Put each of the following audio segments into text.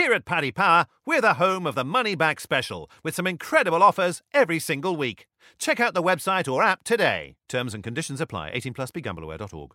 Here at Paddy Power, we're the home of the Money Back Special, with some incredible offers every single week. Check out the website or app today. Terms and conditions apply. 18 plus BeGambleAware.org.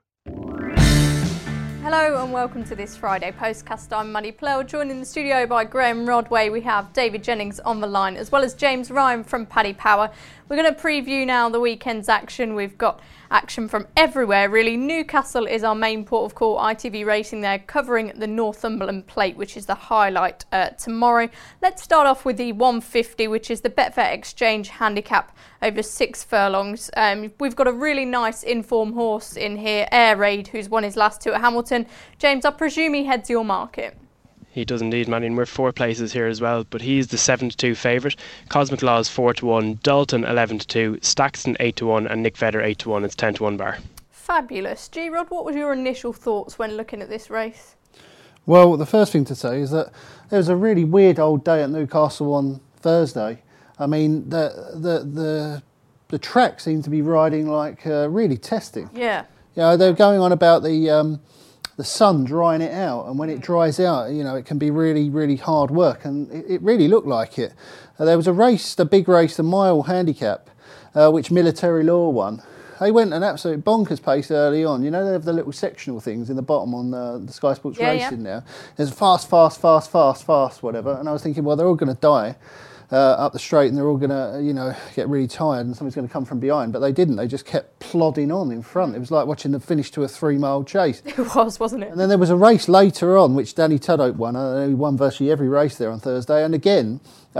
Hello and welcome to this Friday postcast. I'm Maddie Plell, joined in the studio by Graham Rodway. We have David Jennings on the line, as well as James Ryan from Paddy Power. We're going to preview now the weekend's action. We've got action from everywhere, really. Newcastle is our main port of call. ITV Racing there covering the Northumberland Plate, which is the highlight tomorrow. Let's start off with the 150, which is the Betfair Exchange handicap over 6 furlongs. We've got a really nice informed horse in here, Air Raid, who's won his last 2 at Hamilton. James, I presume he heads your market. He does indeed, man, and we're 4 places here as well, but he's the 7-2 favourite. Cosmic Law is 4-1, Dalton 11-2, Staxton 8-1 and Nick Vedder 8-1. It's 10-1 bar. Fabulous. G-Rod, what was your initial thoughts when looking at this race? Well, the first thing to say is that there was a really weird old day at Newcastle on Thursday. I mean, the track seemed to be riding like really testing. Yeah. You know, they were going on about the sun drying it out, and when it dries out, you know, it can be really, really hard work, and it really looked like it. There was a big race, the mile handicap, which Military Law won. They went an absolute bonkers pace early on. You know, they have the little sectional things in the bottom on the Sky Sports Racing now. There's fast, whatever, and I was thinking, well, they're all going to die up the straight, and they're all going to, you know, get really tired, and somebody's going to come from behind. But they didn't. They just kept plodding on in front. It was like watching them finish to a 3-mile chase. It was, wasn't it? And then there was a race later on, which Danny Tudhope won. He won virtually every race there on Thursday. And again,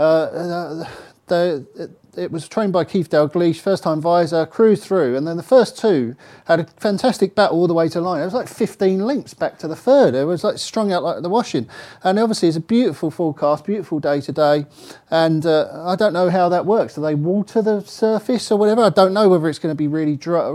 it was trained by Keith Dalgleish, first-time visor, cruised through, and then the first 2 had a fantastic battle all the way to line. It was like 15 lengths back to the third. It was like strung out like the washing. And obviously it's a beautiful forecast, beautiful day today, and I don't know how that works. Do they water the surface or whatever? I don't know whether it's going to be really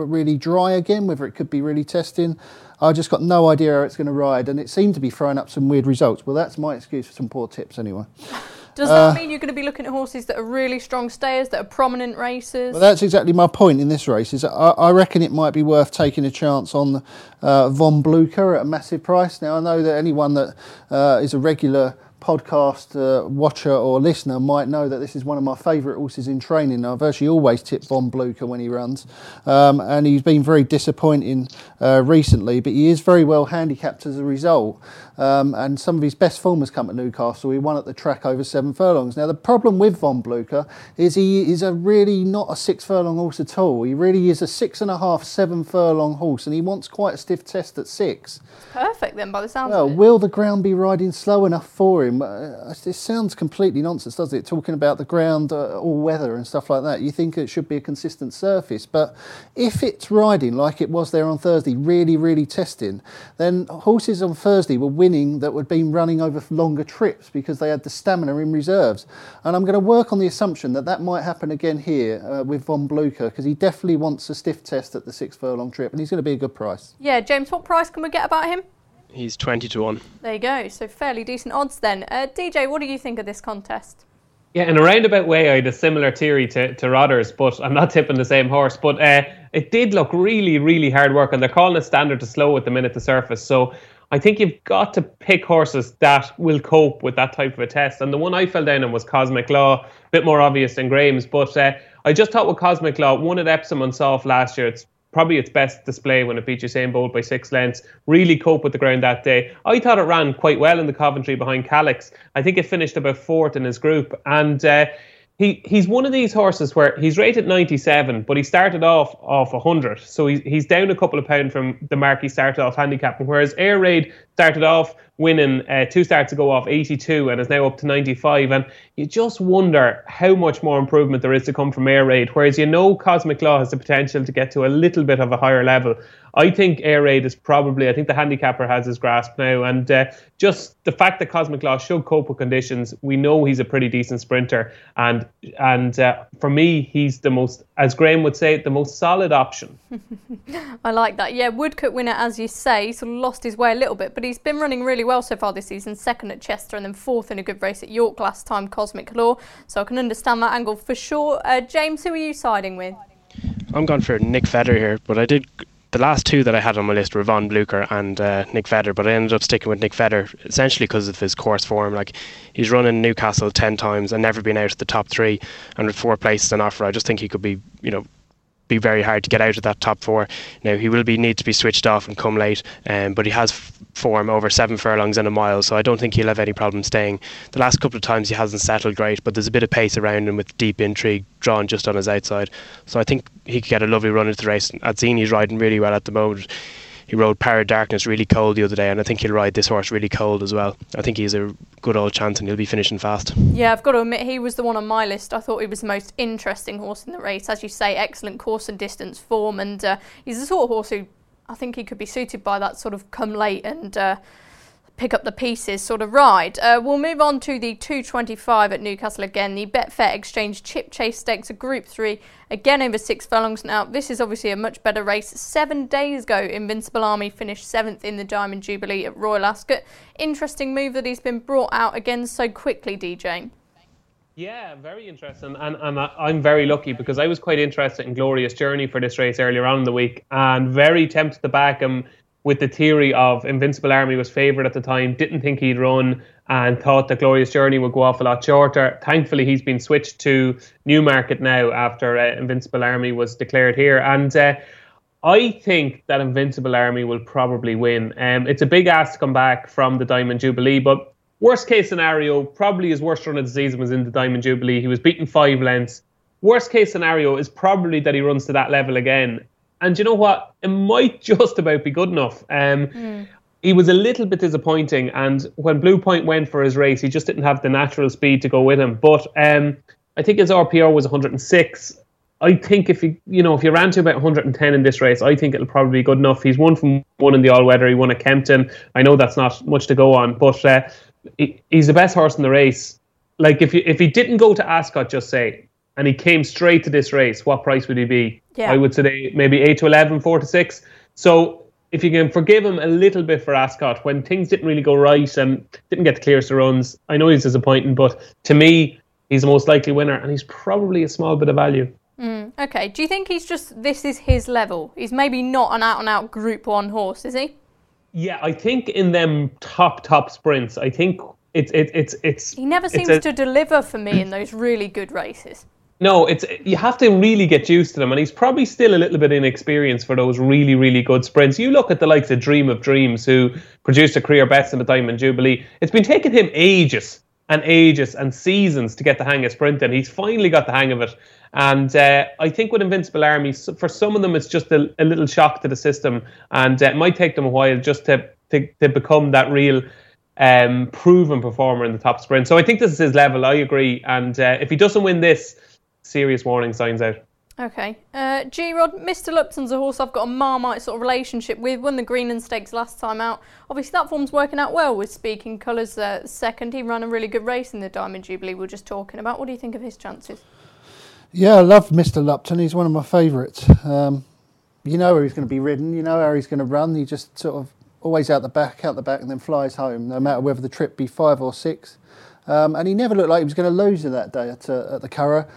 dry again, whether it could be really testing. I just got no idea how it's going to ride, and it seemed to be throwing up some weird results. Well, that's my excuse for some poor tips anyway. Does that mean you're going to be looking at horses that are really strong stayers, that are prominent racers? Well, that's exactly my point in this race. Is I reckon it might be worth taking a chance on Von Blucher at a massive price. Now, I know that anyone that is a regular podcast watcher or listener might know that this is one of my favourite horses in training. I virtually always tip Von Blucher when he runs, and he's been very disappointing recently, but he is very well handicapped as a result, and some of his best form has come at Newcastle. He won at the track over 7 furlongs. Now, the problem with Von Blucher is he is a really not a 6 furlong horse at all. He really is a 6.5, 7 furlong horse, and he wants quite a stiff test at 6. Perfect then, by the sounds of it. Will the ground be riding slow enough for him? This sounds completely nonsense, doesn't it? Talking about the ground, all weather and stuff like that. You think it should be a consistent surface, but if it's riding like it was there on Thursday, really, really testing, then horses on Thursday were winning that had been running over longer trips because they had the stamina in reserves. And I'm going to work on the assumption that that might happen again here with Von Blucher, because he definitely wants a stiff test at the 6 furlong trip, and he's going to be a good price. Yeah, James, what price can we get about him? He's 20-1. There you go, so fairly decent odds then. DJ, what do you think of this contest? Yeah, in a roundabout way, I had a similar theory to Rodders, but I'm not tipping the same horse. But it did look really, really hard work, and they're calling it standard to slow at the minute to surface. So I think you've got to pick horses that will cope with that type of a test. And the one I fell down on was Cosmic Law, a bit more obvious than Graham's. But I just thought with Cosmic Law, won at Epsom on soft last year. It's probably its best display when it beat Usain Bolt by 6 lengths. Really cope with the ground that day. I thought it ran quite well in the Coventry behind Calix. I think it finished about 4th in his group. And he's one of these horses where he's rated 97, but he started off 100. So he's down a couple of pounds from the mark he started off handicapping. Whereas Air Raid started off winning 2 starts ago off 82 and is now up to 95. And you just wonder how much more improvement there is to come from Air Raid. Whereas Cosmic Law has the potential to get to a little bit of a higher level. I think Air Raid is probably, I think the handicapper has his grasp now. And just the fact that Cosmic Law should cope with conditions, we know he's a pretty decent sprinter. And for me, he's the most, as Graham would say, the most solid option. I like that. Yeah, Woodcote winner, as you say, sort of lost his way a little bit, but he's been running really well so far this season. 2nd at Chester and then 4th in a good race at York last time, Cosmic Law. So I can understand that angle for sure. James, who are you siding with? I'm going for Nick Vedder here, but I did The last two that I had on my list were Von Blucher and Nick Vedder, but I ended up sticking with Nick Vedder essentially because of his course form. Like, he's run in Newcastle 10 times and never been out of the top 3, and with 4 places on offer, I just think he could be, be very hard to get out of that top 4. Now, he will need to be switched off and come late, but he has form over 7 furlongs and a mile, so I don't think he'll have any problem staying. The last couple of times he hasn't settled great, but there's a bit of pace around him with Deep Intrigue drawn just on his outside, so I think he could get a lovely run into the race. Azzini's riding really well at the moment. He rode Power Darkness really cold the other day, and I think he'll ride this horse really cold as well. I think he's a good old chance and he'll be finishing fast. Yeah, I've got to admit, he was the one on my list. I thought he was the most interesting horse in the race. As you say, excellent course and distance form, and he's the sort of horse who I think he could be suited by that sort of come late and pick up the pieces sort of ride. We'll move on to the 225 at Newcastle again. The Betfair Exchange Chip Chase Stakes, a Group 3, again over 6 furlongs. Now, this is obviously a much better race. 7 days ago, Invincible Army finished 7th in the Diamond Jubilee at Royal Ascot. Interesting move that he's been brought out again so quickly, DJ. Yeah, very interesting, and I'm very lucky because I was quite interested in Glorious Journey for this race earlier on in the week, and very tempted to back him with the theory of Invincible Army was favourite at the time, didn't think he'd run, and thought that Glorious Journey would go off a lot shorter. Thankfully, he's been switched to Newmarket now after Invincible Army was declared here, and I think that Invincible Army will probably win. It's a big ask to come back from the Diamond Jubilee, but worst case scenario, probably his worst run of the season was in the Diamond Jubilee. He was beaten 5 lengths. Worst case scenario is probably that he runs to that level again. And you know what? It might just about be good enough. He was a little bit disappointing, and when Blue Point went for his race, he just didn't have the natural speed to go with him. But I think his RPO was 106. I think if you ran to about 110 in this race, I think it'll probably be good enough. He's won from 1 in the all-weather. He won at Kempton. I know that's not much to go on, but he's the best horse in the race. Like, if he didn't go to Ascot, just say, and he came straight to this race, what price would he be? Yeah. I would say maybe 8 to 11, 4 to 6. So if you can forgive him a little bit for Ascot, when things didn't really go right and didn't get the clearest of runs, I know he's disappointing, but to me, he's the most likely winner, and he's probably a small bit of value. Okay, do you think this is his level? He's maybe not an out-and-out Group 1 horse, is he? Yeah, I think in them top sprints, I think it's... He never seems to deliver for me in those really good races. No, you have to really get used to them, and he's probably still a little bit inexperienced for those really, really good sprints. You look at the likes of Dream of Dreams, who produced a career best in the Diamond Jubilee. It's been taking him ages and seasons to get the hang of sprinting. He's finally got the hang of it. And I think with Invincible Army, for some of them, it's just a little shock to the system, and it might take them a while just to become that real proven performer in the top sprint. So I think this is his level, I agree. And if he doesn't win this, serious warning signs out. Okay. G-Rod, Mr. Lupton's a horse I've got a Marmite sort of relationship with. Won the Greenland Stakes last time out. Obviously that form's working out well with Speaking Colours second. He ran a really good race in the Diamond Jubilee we were just talking about. What do you think of his chances? Yeah, I love Mr. Lupton. He's one of my favourites. You know where he's going to be ridden. You know how he's going to run. He just sort of always out the back, and then flies home, no matter whether the trip be 5 or 6. And he never looked like he was going to lose in that day at the Curragh.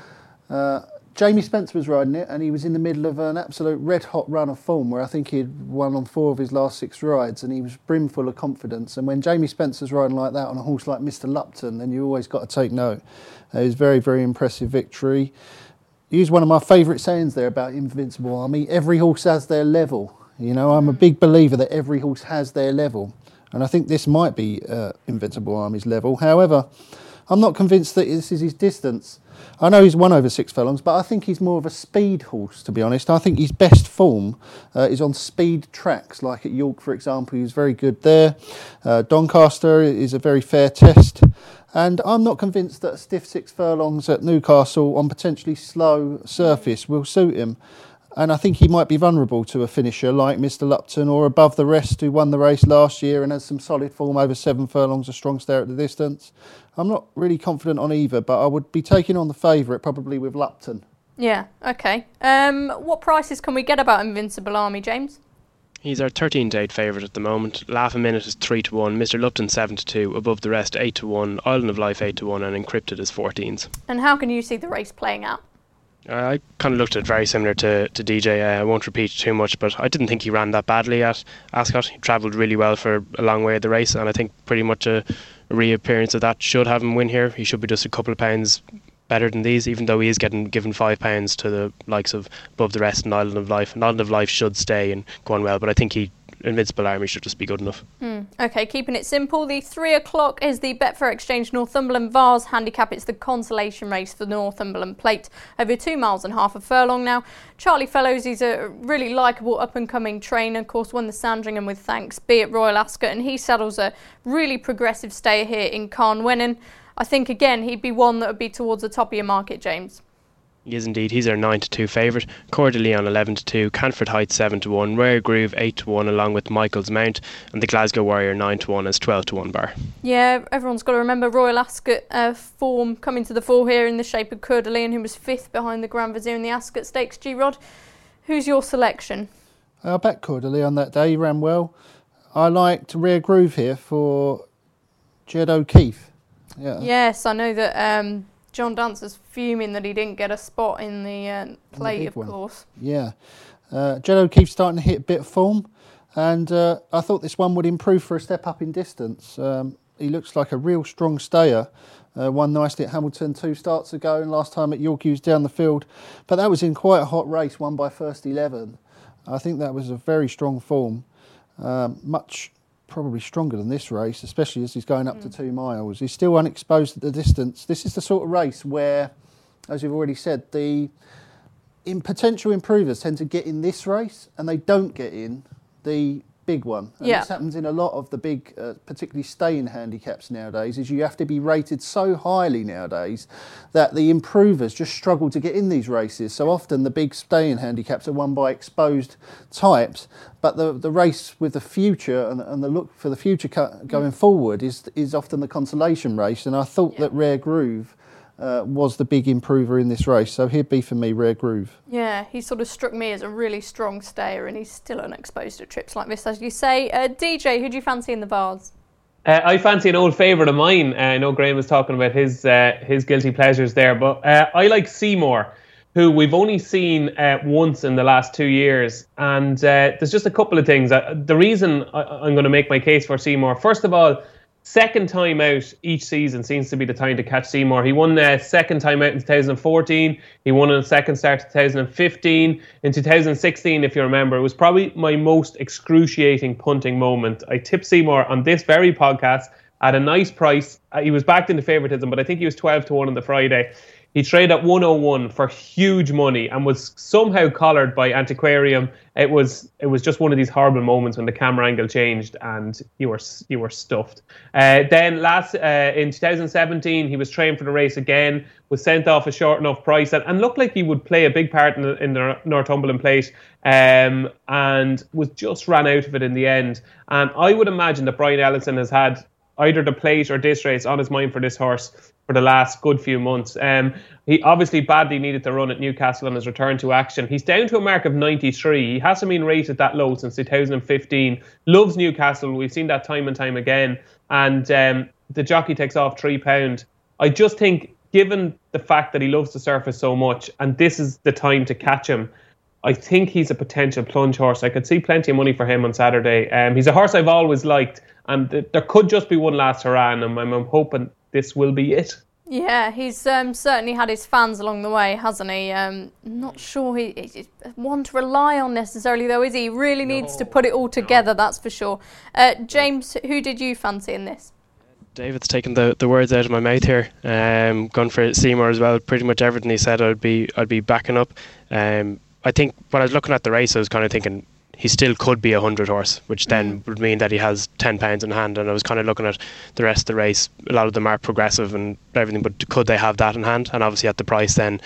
Jamie Spencer was riding it, and he was in the middle of an absolute red-hot run of form where I think he'd won on 4 of his last 6 rides, and he was brimful of confidence. And when Jamie Spencer's riding like that on a horse like Mr. Lupton, then you always got to take note. It was very, very impressive victory. Use one of my favourite sayings there about Invincible Army. Every horse has their level. You know, I'm a big believer that every horse has their level, and I think this might be Invincible Army's level. However, I'm not convinced that this is his distance. I know he's won over 6 furlongs, but I think he's more of a speed horse, to be honest. I think his best form is on speed tracks, like at York, for example. He was very good there. Doncaster is a very fair test. And I'm not convinced that a stiff 6 furlongs at Newcastle on potentially slow surface will suit him. And I think he might be vulnerable to a finisher like Mr. Lupton or Above the Rest, who won the race last year and has some solid form over 7 furlongs, a strong stare at the distance. I'm not really confident on either, but I would be taking on the favourite, probably with Lupton. Yeah, okay. What prices can we get about Invincible Army, James? He's our 13-to-8 favourite at the moment. Laugh a Minute is 3-1, Mr. Lupton 7-2, Above the Rest 8-1, Island of Life 8-1, and Encrypted is 14s. And how can you see the race playing out? I kind of looked at it very similar to DJ. I won't repeat too much, but I didn't think he ran that badly at Ascot. He travelled really well for a long way of the race, and I think pretty much a reappearance of that should have him win here. He should be just a couple of pounds better than these, even though he is getting given £5 to the likes of Above the Rest and Island of Life. And Island of Life should stay and go on well, but I think Invincible Army should just be good enough. OK, keeping it simple, the 3 o'clock is the Betfair Exchange Northumberland Vars handicap. It's the consolation race for the Northumberland Plate, over 2 miles and half a furlong now. Charlie Fellows, he's a really likeable up-and-coming trainer, of course won the Sandringham with Thanks Be at Royal Ascot, and he saddles a really progressive stayer here in Carnwennan. I think again he'd be one that would be towards the top of your market, James. He is indeed. He's our 9-2 favourite. Coeur de Leon 11-2, Canford Heights 7-1, Rare Groove 8-1 along with Michael's Mount, and the Glasgow Warrior 9-1 as 12-1 bar. Yeah, everyone's got to remember Royal Ascot form coming to the fore here in the shape of Coeur de Leon, who was 5th behind the Grand Vizier in the Ascot Stakes. G-Rod, who's your selection? I backed Coeur de Leon that day. He ran well. I liked Rare Groove here for Jed O'Keefe. Yeah. Yes, I know that John Dancer's fuming that he didn't get a spot in the plate, of course. Yeah. Jed O'Keefe's starting to hit a bit of form, and I thought this one would improve for a step up in distance. He looks like a real strong stayer. Won nicely at Hamilton 2 starts ago, and last time at York he was down the field. But that was in quite a hot race, won by First 11. I think that was a very strong form. Much probably stronger than this race, especially as he's going up to 2 miles. He's still unexposed at the distance. This is the sort of race where, as we've already said, the potential improvers tend to get in this race and they don't get in the big one. And this happens in a lot of the big, particularly staying handicaps nowadays, is you have to be rated so highly nowadays that the improvers just struggle to get in these races. So often the big staying handicaps are won by exposed types, but the race with the future and the look for the future going forward is often the consolation race. And I thought that Rare Groove was the big improver in this race, so he'd be for me Rare Groove. Yeah, he sort of struck me as a really strong stayer, and he's still unexposed at trips like this, as you say. DJ, who do you fancy in the Vars? I fancy an old favourite of mine. I know Graham was talking about his guilty pleasures there, but I like Seymour, who we've only seen once in the last 2 years, and there's just a couple of things. The reason I'm going to make my case for Seymour, first of all, second time out each season seems to be the time to catch Seymour. He won the second time out in 2014. He won in the second start 2015. In 2016, if you remember, it was probably my most excruciating punting moment. I tipped Seymour on this very podcast at a nice price. He was backed into favouritism, but I think he was 12-1 on the Friday. He traded at 101 for huge money and was somehow collared by Antiquarium. It was just one of these horrible moments when the camera angle changed and you were stuffed. Then in 2017, he was trained for the race again, was sent off a short enough price and looked like he would play a big part in the Northumberland Plate, and was just ran out of it in the end. And I would imagine that Brian Ellison has had either the Plate or this race on his mind for this horse for the last good few months. He obviously badly needed to run at Newcastle on his return to action. He's down to a mark of 93. He hasn't been rated that low since 2015. Loves Newcastle. We've seen that time and time again. And the jockey takes off £3. I just think, given the fact that he loves the surface so much, and this is the time to catch him, I think he's a potential plunge horse. I could see plenty of money for him on Saturday. He's a horse I've always liked, and there could just be one last hurrah, and I'm hoping this will be it. Yeah, he's certainly had his fans along the way, hasn't he? Not sure he's one to rely on necessarily, though, is he? He really needs to put it all together, that's for sure. James, who did you fancy in this? David's taken the words out of my mouth here. Gone for Seymour as well. Pretty much everything he said I'd be backing up. I think when I was looking at the race, I was kind of thinking he still could be a 100 horse, which then would mean that he has £10 in hand. And I was kind of looking at the rest of the race. A lot of them are progressive and everything, but could they have that in hand? And obviously at the price, then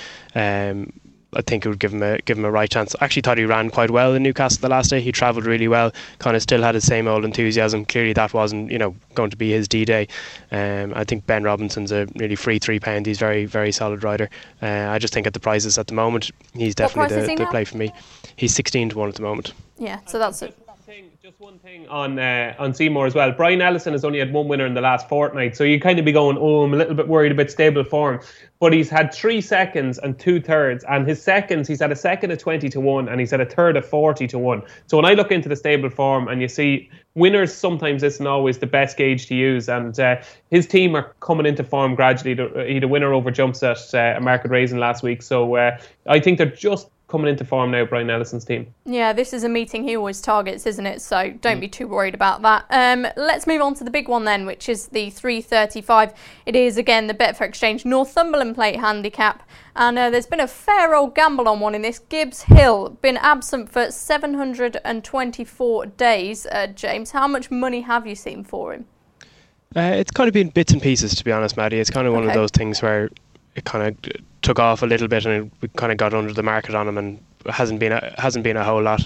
I think it would give him a right chance. I actually thought he ran quite well in Newcastle the last day. He travelled really well, kind of still had his same old enthusiasm. Clearly that wasn't going to be his D-Day. I think Ben Robinson's a really free £3. He's very, very solid rider. I just think at the prices at the moment, he's definitely the play for me. He's 16-1 at the moment. Yeah, so that's one thing on Seymour as well. Brian Ellison has only had one winner in the last fortnight, so you kind of be going, I'm a little bit worried about stable form. But he's had 3 seconds and 2 thirds, and his seconds, he's had a second at 20-1, and he's had a third at 40-1. So when I look into the stable form, and you see winners, sometimes isn't always the best gauge to use, and his team are coming into form gradually. He had a winner over Jumps at Market Raisin last week, so I think they're just coming into form now, Brian Ellison's team. Yeah, this is a meeting he always targets, isn't it? So don't be too worried about that. Let's move on to the big one then, which is the 335. It is, again, the Betfair Exchange Northumberland Plate Handicap. And there's been a fair old gamble on one in this. Gibbs Hill, been absent for 724 days. James, how much money have you seen for him? It's kind of been bits and pieces, to be honest, Maddie. It's kind of one of those things where it kind of took off a little bit, and we kind of got under the market on him, and hasn't been a whole lot.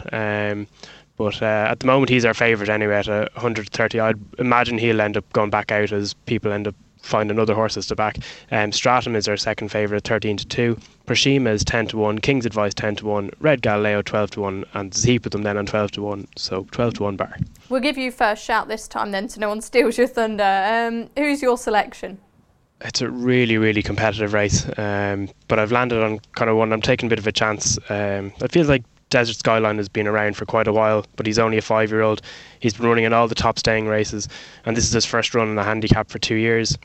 But at the moment, he's our favourite anyway at 130. I'd imagine he'll end up going back out as people end up finding other horses to back. Stratum is our second favourite, 13-2. Prashima is 10-1. King's Advice 10-1. Red Galileo 12-1, and there's a heap of them then on 12-1. So 12-1 bar. We'll give you first shout this time then, so no one steals your thunder. Who's your selection? It's a really, really competitive race, but I've landed on kind of one. I'm taking a bit of a chance. It feels like Desert Skyline has been around for quite a while, but he's only a 5-year-old. He's been running in all the top staying races, and this is his first run in a handicap for 2 years.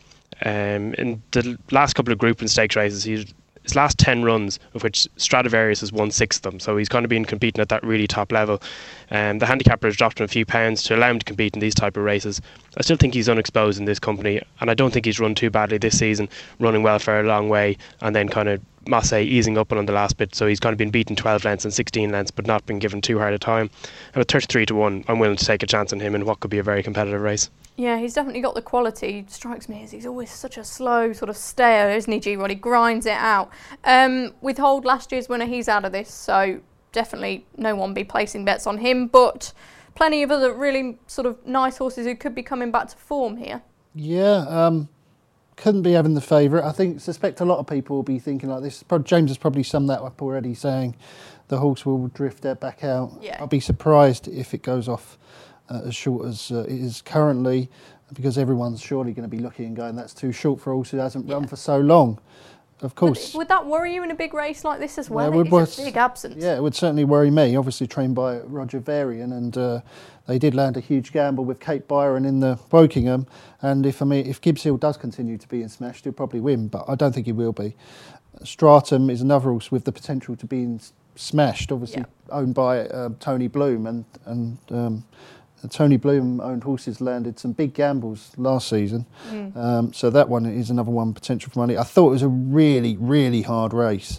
In the last couple of group and stakes races, his last 10 runs, of which Stradivarius has won 6 of them, so he's kind of been competing at that really top level. The handicapper has dropped him a few pounds to allow him to compete in these type of races. I still think he's unexposed in this company, and I don't think he's run too badly this season, running well for a long way, and then kind of Massey easing up on the last bit, so he's kind of been beaten 12 lengths and 16 lengths, but not been given too hard a time. And at 33-1, I'm willing to take a chance on him in what could be a very competitive race. Yeah, he's definitely got the quality. Strikes me as he's always such a slow sort of stayer, isn't he, G-Rod? He grinds it out. With Hold, last year's winner, he's out of this, so definitely no one be placing bets on him, but plenty of other really sort of nice horses who could be coming back to form here. Yeah, couldn't be having the favourite. I suspect a lot of people will be thinking like this. James has probably summed that up already, saying the horse will drift back out. Yeah. I'll be surprised if it goes off as short as it is currently, because everyone's surely going to be looking and going, that's too short for a horse who hasn't run for so long. Of course. Would that worry you in a big race like this as well? It's a big absence. Yeah, it would certainly worry me. Obviously trained by Roger Varian, and they did land a huge gamble with Kate Byron in the Wokingham. And if Gibbs Hill does continue to be in smashed, he'll probably win, but I don't think he will be. Stratum is another horse with the potential to be in smashed, obviously owned by Tony Bloom, and Tony Bloom owned horses landed some big gambles last season. So that one is another one potential for money. I thought it was a really, really hard race.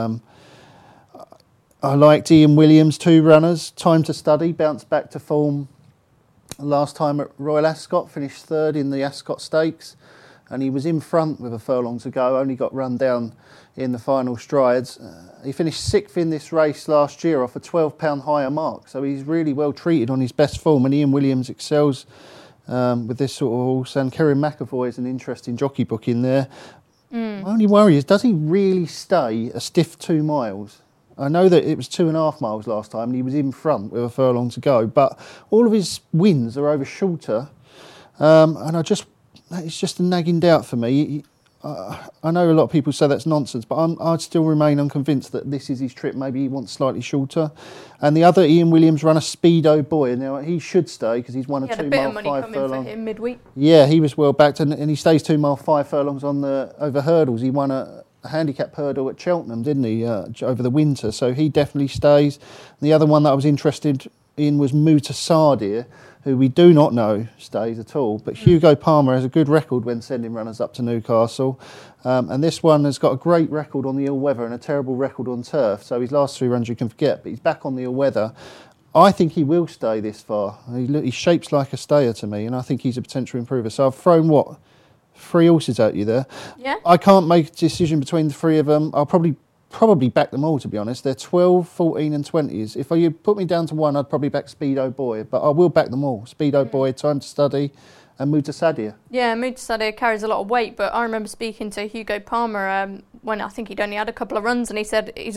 I liked Ian Williams, 2 runners. Time to Study, bounced back to form last time at Royal Ascot, finished 3rd in the Ascot Stakes, and he was in front with a furlong to go, only got run down in the final strides. He finished 6th in this race last year off a £12 higher mark, so he's really well treated on his best form, and Ian Williams excels with this sort of horse, and Kerry McAvoy is an interesting jockey book in there. My only worry is, does he really stay a stiff 2 miles? I know that it was 2.5 miles last time and he was in front with a furlong to go, but all of his wins are over shorter, and it's just a nagging doubt for me. I know a lot of people say that's nonsense, but I'd still remain unconvinced that this is his trip. Maybe he wants slightly shorter. And the other Ian Williams runner, Speedo Boy. Now, he should stay because he's won a 2 mile 5 furlong. He had a bit of money coming for him midweek. Yeah, he was well backed, and he stays 2 mile 5 furlongs on the over hurdles. He won a handicap hurdle at Cheltenham, didn't he, over the winter? So he definitely stays. And the other one that I was interested in was Mutasadir, who we do not know stays at all. But Hugo Palmer has a good record when sending runners up to Newcastle. And this one has got a great record on the all-weather and a terrible record on turf. So his last 3 runs you can forget, but he's back on the all-weather. I think he will stay this far. He shapes like a stayer to me, and I think he's a potential improver. So I've thrown, 3 horses at you there. Yeah. I can't make a decision between the 3 of them. I'll probably back them all, to be honest. They're 12, 14 and 20s. If you put me down to one, I'd probably back Speedo Boy, but I will back them all. Speedo Boy, Time to Study, and Mutasadir. Yeah, Mutasadir carries a lot of weight, but I remember speaking to Hugo Palmer when I think he'd only had a couple of runs, and he said he's a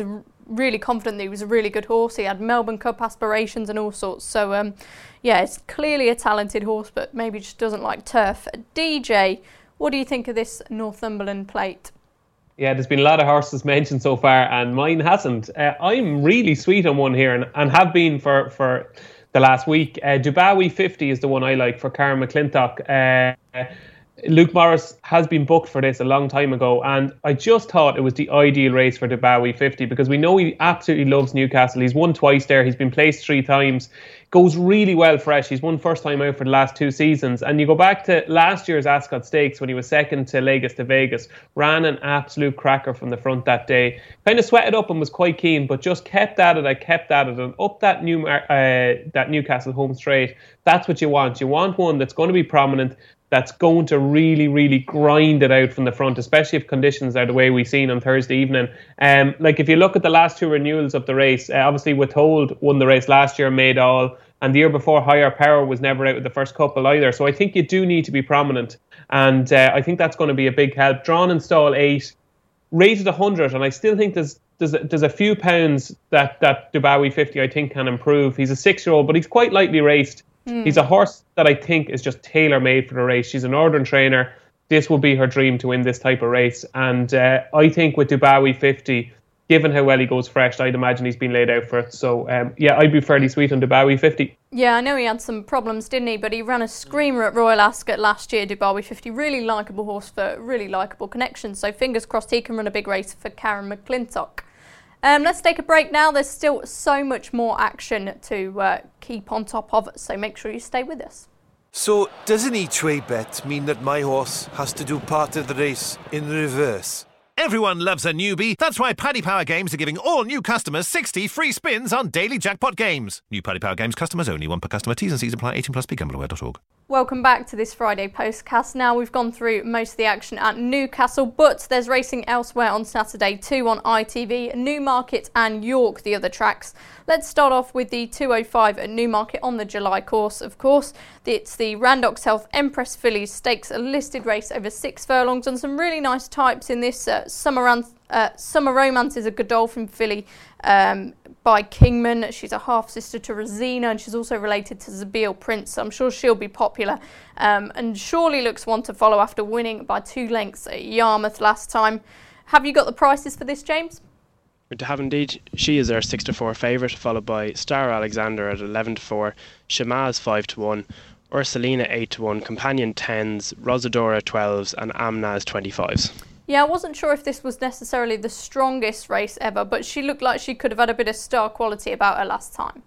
really confident that he was a really good horse. He had Melbourne Cup aspirations and all sorts. So, yeah, it's clearly a talented horse, but maybe just doesn't like turf. DJ, what do you think of this Northumberland Plate? Yeah, there's been a lot of horses mentioned so far, and mine hasn't. I'm really sweet on one here, and have been for the last week. Dubawi 50 is the one I like for Karen McClintock. Luke Morris has been booked for this a long time ago, and I just thought it was the ideal race for Dubawi 50 because we know he absolutely loves Newcastle. He's won twice there. He's been placed 3 times. Goes really well fresh. He's won first time out for the last 2 seasons. And you go back to last year's Ascot Stakes when he was second to Lagos to Vegas. Ran an absolute cracker from the front that day. Kind of sweated up and was quite keen, but just kept at it. And up that Newcastle home straight. That's what you want. You want one that's going to be prominent, that's going to really, really grind it out from the front, especially if conditions are the way we've seen on Thursday evening. Like if you look at the last 2 renewals of the race, obviously Withhold won the race last year, made all, and the year before Higher Power was never out with the first couple either. So I think you do need to be prominent, and I think that's going to be a big help. Drawn in stall 8, rated 100, and I still think there's a few pounds that Dubawi 50 I think can improve. He's a 6-year-old, but he's quite lightly raced. He's a horse that I think is just tailor-made for the race. She's a Northern trainer. This will be her dream to win this type of race. And I think with Dubawi 50, given how well he goes fresh, I'd imagine he's been laid out for it. So, yeah, I'd be fairly sweet on Dubawi 50. Yeah, I know he had some problems, didn't he? But he ran a screamer at Royal Ascot last year, Dubawi 50. Really likeable horse for really likeable connections. So fingers crossed he can run a big race for Karen McClintock. Let's take a break now. There's still so much more action to keep on top of, so make sure you stay with us. So, does an each-way bet mean that my horse has to do part of the race in reverse? Everyone loves a newbie. That's why Paddy Power Games are giving all new customers 60 free spins on daily jackpot games. New Paddy Power Games customers only, 1 per customer. T's and C's apply. 18+. BeGambleAware.org. Welcome back to this Friday postcast. Now we've gone through most of the action at Newcastle, but there's racing elsewhere on Saturday too on ITV, Newmarket and York, the other tracks. Let's start off with the 205 at Newmarket on the July course, of course. It's the Randox Health Empress Fillies Stakes, a listed race over 6 furlongs, and some really nice types in this. Summer Romance is a Godolphin filly by Kingman. She's a half-sister to Rosina, and she's also related to Zabeel Prince, so I'm sure she'll be popular. And surely looks one to follow after winning by 2 lengths at Yarmouth last time. Have you got the prices for this, James? To have indeed. She is our 6-4 favourite, followed by Star Alexander at 11-4, Shamaz 5-1, Ursulina 8-1, Companion 10s, Rosadora 12s, and Amnaz 25s. Yeah, I wasn't sure if this was necessarily the strongest race ever, but she looked like she could have had a bit of star quality about her last time.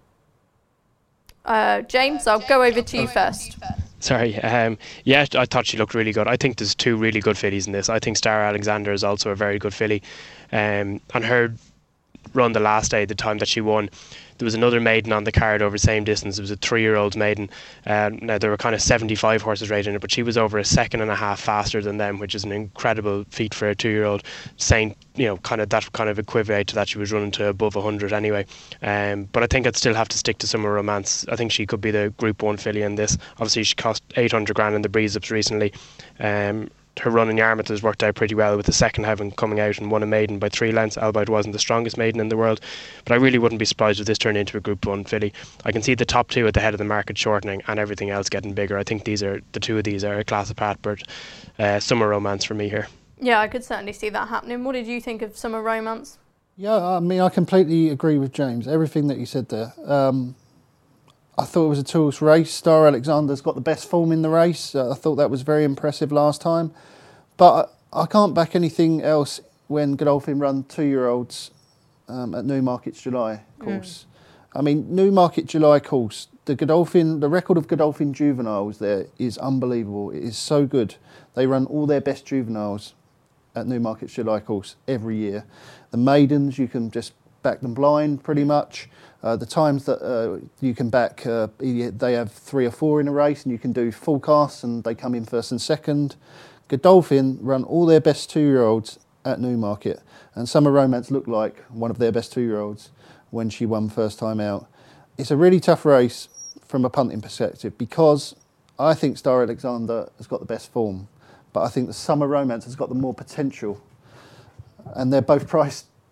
James, I'll go over to you first. Sorry, yeah, I thought she looked really good. I think there's 2 really good fillies in this. I think Star Alexander is also a very good filly. On her run the last day, the time that she won, there was another maiden on the card over the same distance. It was a 3-year-old maiden. Now there were kind of 75 horses rated in it, but she was over a second and a half faster than them, which is an incredible feat for a 2-year-old. Saying, you know, kind of equivalent to that, she was running to above 100 anyway. But I think I'd still have to stick to Summer Romance. I think she could be the Group 1 filly in this. Obviously she cost 800 grand in the Breeze Ups recently. Her run in Yarmouth has worked out pretty well, with the second having coming out and won a maiden by 3 lengths. Albeit wasn't the strongest maiden in the world, but I really wouldn't be surprised if this turned into a Group 1 filly. I can see the top 2 at the head of the market shortening and everything else getting bigger. I think the 2 of these are a class apart, but Summer Romance for me here. Yeah, I could certainly see that happening. What did you think of Summer Romance? Yeah, I mean, I completely agree with James. Everything that you said there. I thought it was a two-horse race. Star Alexander's got the best form in the race. I thought that was very impressive last time. But I can't back anything else when Godolphin run 2-year-olds at Newmarket's July course. I mean, Newmarket July course, the record of Godolphin juveniles there is unbelievable. It is so good. They run all their best juveniles at Newmarket's July course every year. The maidens, you can just back them blind pretty much. The times that you can back, they have 3 or 4 in a race, and you can do full casts and they come in first and second. Godolphin run all their best 2-year-olds at Newmarket, and Summer Romance looked like one of their best 2-year-olds when she won first time out. It's a really tough race from a punting perspective, because I think Star Alexander has got the best form, but I think the Summer Romance has got the more potential, and they're both priced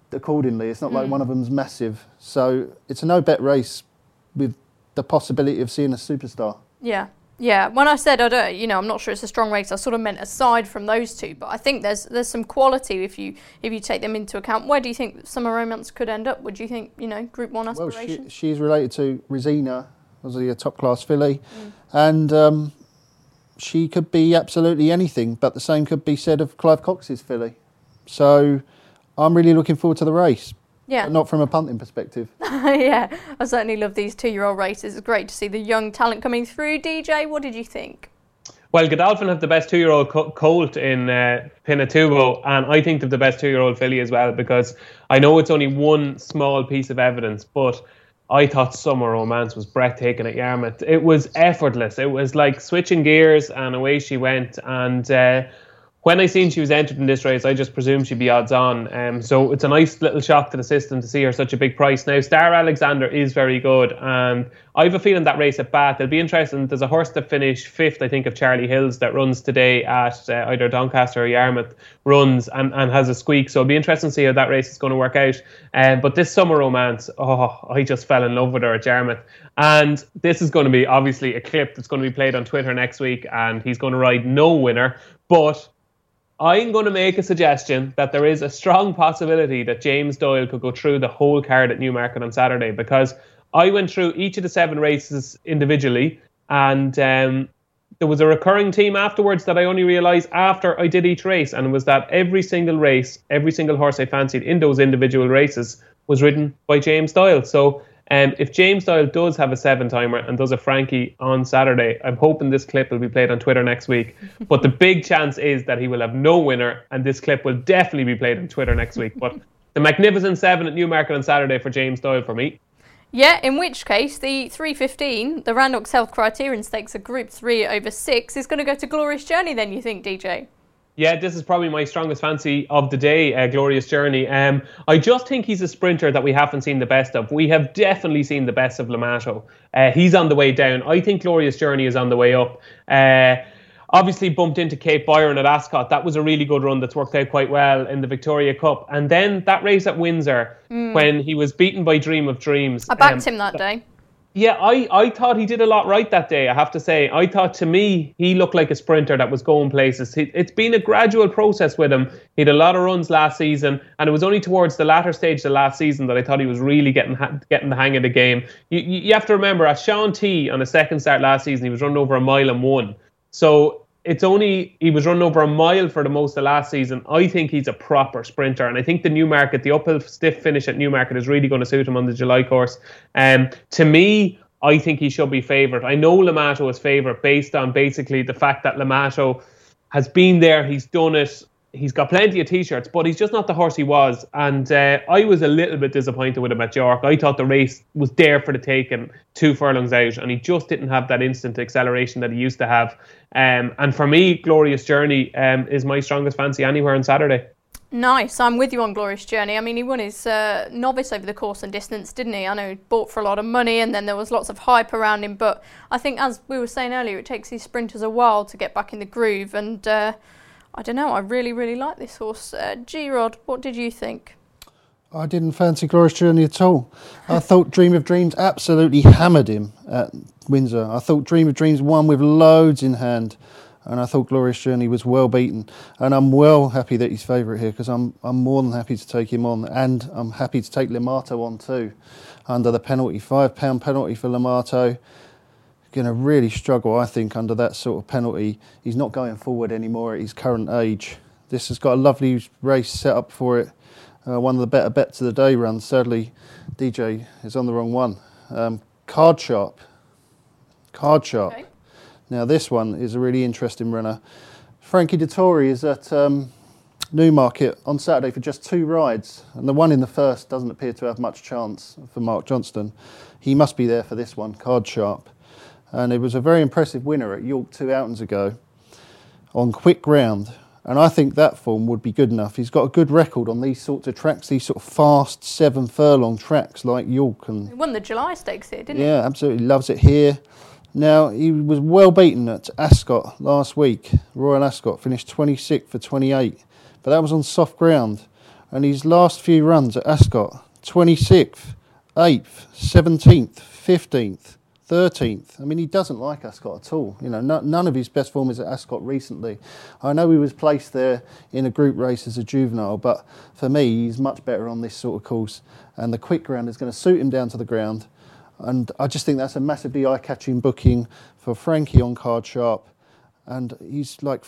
accordingly. It's not like one of them's massive. So it's a no-bet race with the possibility of seeing a superstar. Yeah. Yeah, when I said I'm not sure it's a strong race, I sort of meant aside from those two. But I think there's some quality if you take them into account. Where do you think Summer Romance could end up? Would you think Group 1 aspirations? Well, she's related to Rosina, obviously a top class filly, and she could be absolutely anything. But the same could be said of Clive Cox's filly. So I'm really looking forward to the race. Yeah. But not from a punting perspective. Yeah, I certainly love these 2-year-old races. It's great to see the young talent coming through. DJ, what did you think? Well, Godolphin have the best 2-year-old colt in Pinatubo, and I think they've the best 2-year-old filly as well, because I know it's only one small piece of evidence, but I thought Summer Romance was breathtaking at Yarmouth. It was effortless. It was like switching gears, and away she went. And when I seen she was entered in this race, I just presumed she'd be odds on. So it's a nice little shock to the system to see her such a big price. Now, Star Alexander is very good, and I have a feeling that race at Bath, it'll be interesting. There's a horse that finished 5th, I think, of Charlie Hills that runs today at either Doncaster or Yarmouth, runs and has a squeak. So it'll be interesting to see how that race is going to work out. But this Summer Romance, I just fell in love with her at Yarmouth. And this is going to be obviously a clip that's going to be played on Twitter next week, and he's going to ride no winner. But I'm going to make a suggestion that there is a strong possibility that James Doyle could go through the whole card at Newmarket on Saturday, because I went through each of the 7 races individually, and there was a recurring theme afterwards that I only realised after I did each race, and it was that every single race, every single horse I fancied in those individual races was ridden by James Doyle. So if James Doyle does have a 7-timer and does a Frankie on Saturday, I'm hoping this clip will be played on Twitter next week. But the big chance is that he will have no winner, and this clip will definitely be played on Twitter next week. But the Magnificent 7 at Newmarket on Saturday for James Doyle for me. Yeah, in which case the 3:15, the Randox Health Criterion Stakes, a Group 3 over 6, is going to go to Glorious Journey then, you think, DJ? Yeah, this is probably my strongest fancy of the day, Glorious Journey. I just think he's a sprinter that we haven't seen the best of. We have definitely seen the best of Lamato. He's on the way down. I think Glorious Journey is on the way up. Obviously bumped into Cape Byron at Ascot. That was a really good run that's worked out quite well in the Victoria Cup. And then that race at Windsor, when he was beaten by Dream of Dreams. I backed him that day. Yeah, I thought he did a lot right that day, I have to say. I thought, to me, he looked like a sprinter that was going places. It's been a gradual process with him. He had a lot of runs last season, and it was only towards the latter stage of the last season that I thought he was really getting the hang of the game. You have to remember, at Sean T on a second start last season, he was running over 1 mile and 1. So he was running over 1 mile for the most of last season. I think he's a proper sprinter, and I think the Newmarket, the uphill stiff finish at Newmarket is really going to suit him on the July course. To me, I think he should be favoured. I know Lamato is favourite based on basically the fact that Lamato has been there, he's done it, he's got plenty of T-shirts, but he's just not the horse he was. And I was a little bit disappointed with him at York. I thought the race was there for the taking 2 furlongs out, and he just didn't have that instant acceleration that he used to have. And for me, Glorious Journey is my strongest fancy anywhere on Saturday. Nice, I'm with you on Glorious Journey. I mean, he won his novice over the course and distance, didn't he? I know he bought for a lot of money, and then there was lots of hype around him. But I think, as we were saying earlier, it takes these sprinters a while to get back in the groove. And I don't know, I really, really like this horse. G-Rod, what did you think? I didn't fancy Glorious Journey at all. I thought Dream of Dreams absolutely hammered him at Windsor. I thought Dream of Dreams won with loads in hand, and I thought Glorious Journey was well beaten. And I'm well happy that he's favourite here, because I'm more than happy to take him on, and I'm happy to take Lamato on too, under the penalty, £5 penalty for Lamato. Going to really struggle, I think, under that sort of penalty. He's not going forward anymore at his current age. This has got a lovely race set up for it. One of the better bets of the day runs. Sadly, DJ is on the wrong one. Card Sharp. Okay. Now this one is a really interesting runner. Frankie Dettori is at Newmarket on Saturday for just 2 rides, and the one in the first doesn't appear to have much chance for Mark Johnston. He must be there for this one, Card Sharp. And it was a very impressive winner at York 2 outings ago on quick ground. And I think that form would be good enough. He's got a good record on these sorts of tracks, these sort of fast 7 furlong tracks like York. And he won the July Stakes here, didn't he? Yeah, absolutely loves it here. Now, he was well beaten at Ascot last week. Royal Ascot finished 26th for 28. But that was on soft ground. And his last few runs at Ascot, 26th, 8th, 17th, 15th, 13th. I mean, he doesn't like Ascot at all. You know, none of his best form is at Ascot recently. I know he was placed there in a group race as a juvenile, but for me, he's much better on this sort of course. And the quick ground is going to suit him down to the ground. And I just think that's a massively eye-catching booking for Frankie on Card Sharp. And he's like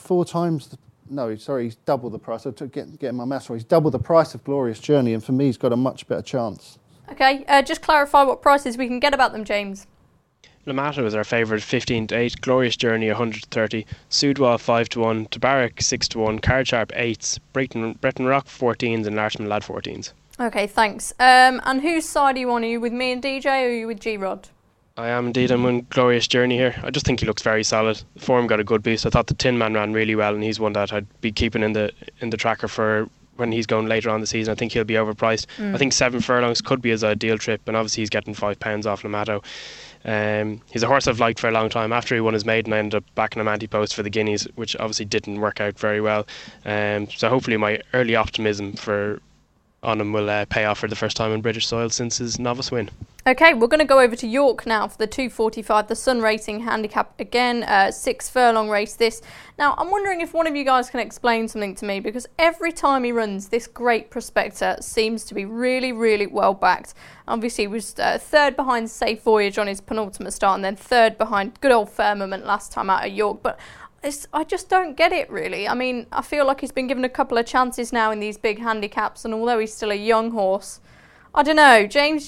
he's double the price. I'm getting my maths wrong. He's double the price of Glorious Journey, and for me, he's got a much better chance. Okay, just clarify what prices we can get about them, James. Le Matter was our favourite, 15-8, Glorious Journey 130, Soudwall 5-1, Tabarak 6-1, Card Sharp 8s, Breton Rock 14s, and Larsham Lad 14s. Okay, thanks. And whose side are you on? Are you with me and DJ, or are you with G-Rod? I am indeed. I'm on Glorious Journey here. I just think he looks very solid. The form got a good boost. I thought the Tin Man ran really well, and he's one that I'd be keeping in the tracker for when he's going later on the season. I think he'll be overpriced. I think 7 furlongs could be his ideal trip, and obviously he's getting £5 off Lamato. He's a horse I've liked for a long time. After he won his maiden, I ended up backing him anti-post for the Guineas, which obviously didn't work out very well. So hopefully my early optimism on him will pay off for the first time on British soil since his novice win. Okay, we're going to go over to York now for the 245, the Sun Racing Handicap again, 6 furlong race this. Now, I'm wondering if one of you guys can explain something to me, because every time he runs, this Great Prospector seems to be really, really well backed. Obviously, he was third behind Safe Voyage on his penultimate start, and then third behind good old Firmament last time out at York, but I just don't get it, really. I mean, I feel like he's been given a couple of chances now in these big handicaps, and although he's still a young horse, I don't know. James,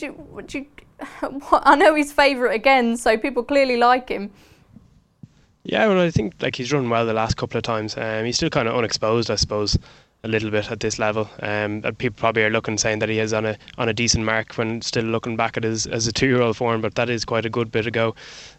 I know he's favourite again, so people clearly like him. Yeah, well, I think he's run well the last couple of times. He's still kind of unexposed, I suppose, a little bit at this level. People probably are saying that he is on a decent mark when still looking back at his as a 2-year-old form, but that is quite a good bit ago.